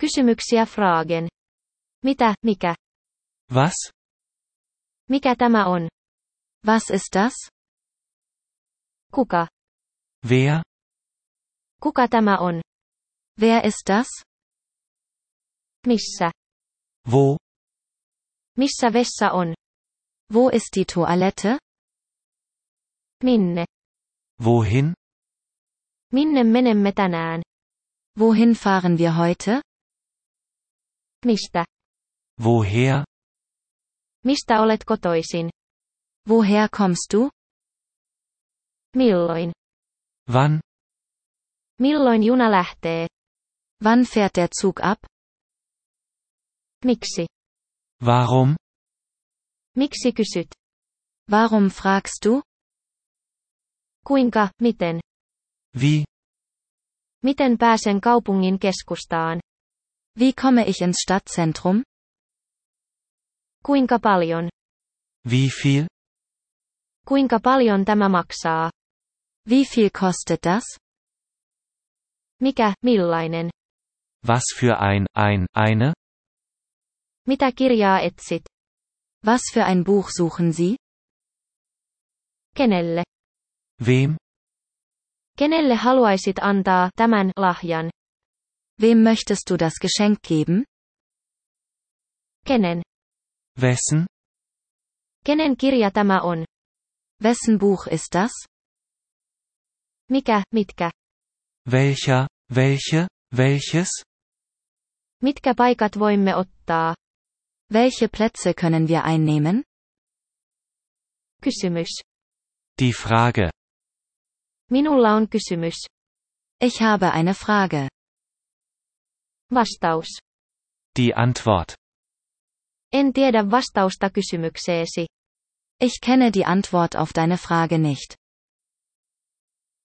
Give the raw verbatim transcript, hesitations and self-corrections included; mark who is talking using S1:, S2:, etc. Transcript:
S1: Kysymyksiä fragen. Mitä, mikä?
S2: Was?
S1: Mikä tämä on?
S3: Was ist das?
S1: Kuka?
S2: Wer?
S1: Kuka tämä on?
S3: Wer ist das?
S1: Missä?
S2: Wo?
S1: Missä vessa on?
S3: Wo ist die Toilette?
S1: Minne?
S2: Wohin?
S1: Minne menemme tänään?
S3: Wohin fahren wir heute?
S1: Mistä?
S2: Woher?
S1: Mistä olet kotoisin?
S3: Woher kommst du?
S1: Milloin?
S2: Wann?
S1: Milloin juna lähtee?
S3: Wann fährt der Zug ab?
S1: Miksi?
S2: Warum?
S1: Miksi kysyt?
S3: Warum fragst du?
S1: Kuinka, miten?
S2: Wie?
S1: Miten pääsen kaupungin keskustaan?
S3: Wie komme ich ins Stadtzentrum?
S1: Kuinka paljon?
S2: Wie viel?
S1: Kuinka paljon tämä maksaa?
S3: Wie viel kostet das?
S1: Mikä, millainen?
S2: Was für ein, ein, eine?
S1: Mitä kirjaa etsit?
S3: Was für ein Buch suchen Sie?
S1: Kenelle?
S2: Wem?
S1: Kenelle haluaisit antaa tämän lahjan?
S3: Wem möchtest du das Geschenk geben?
S1: Kenen?
S2: Wessen?
S1: Kenen kirja tämä on?
S3: Wessen Buch ist das?
S1: Mikä, mitkä?
S2: Welcher, welche, welches?
S1: Mitkä paikat voimme ottaa?
S3: Welche Plätze können wir einnehmen?
S1: Kysymys.
S2: Die Frage.
S1: Minulla on kysymys.
S3: Ich habe eine Frage.
S1: Vastaus.
S2: Die Antwort.
S1: En tiedä vastausta kysymykseesi.
S3: Ich kenne die Antwort auf deine Frage nicht.